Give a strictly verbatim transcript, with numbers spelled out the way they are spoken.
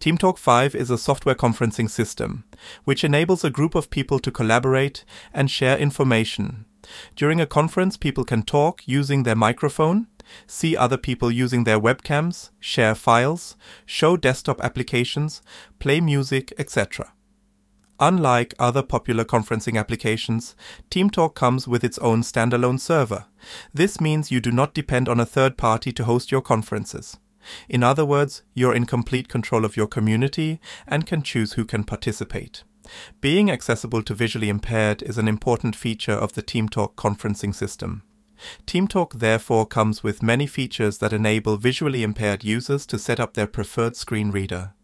TeamTalk five is a software conferencing system, which enables a group of people to collaborate and share information. During a conference, people can talk using their microphone, see other people using their webcams, share files, show desktop applications, play music, et cetera. Unlike other popular conferencing applications, TeamTalk comes with its own standalone server. This means you do not depend on a third party to host your conferences. In other words, you're in complete control of your community and can choose who can participate. Being accessible to visually impaired is an important feature of the TeamTalk conferencing system. TeamTalk therefore comes with many features that enable visually impaired users to set up their preferred screen reader.